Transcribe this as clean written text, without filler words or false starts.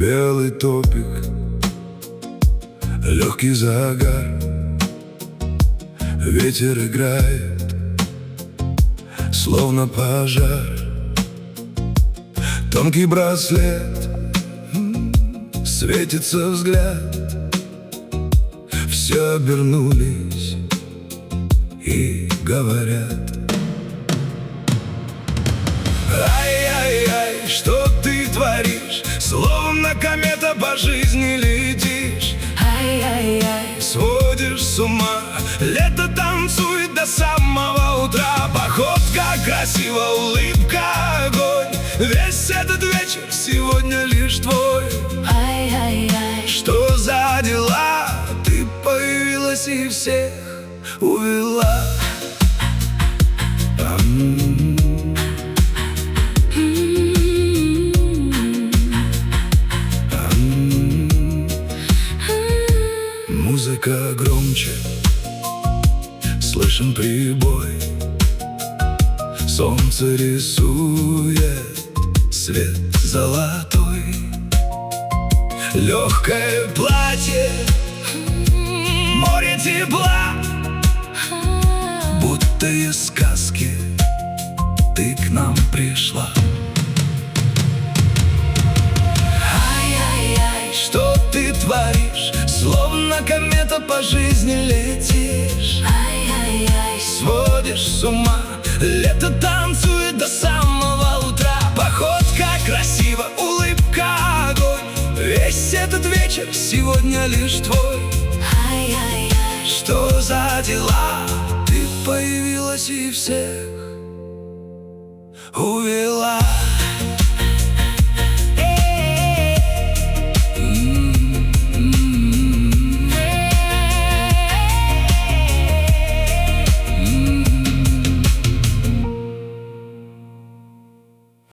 Белый топик, легкий загар, ветер играет, словно пожар. Тонкий браслет, светится взгляд. Все обернулись и говорят: ай-яй-яй, что ты творишь? Словно комета по жизни летишь. Ай-яй-яй, сводишь с ума. Лето танцует до самого утра. Походка красиво, улыбка, огонь. Весь этот вечер сегодня лишь твой. ай-яй-яй, Что за дела? Ты появилась и всех увела. Музыка громче, слышен прибой. Солнце рисует свет золотой. Легкое платье, море тепла. Будто из сказки ты к нам пришла. ай-яй-яй, Что ты творишь? Словно комета по жизни летишь. ай-яй-яй, Сводишь с ума. Лето танцует до самого утра. Походка красиво, улыбка, огонь. Весь этот вечер сегодня лишь твой. ай-яй-яй, Что за дела? Ты появилась и всех увела.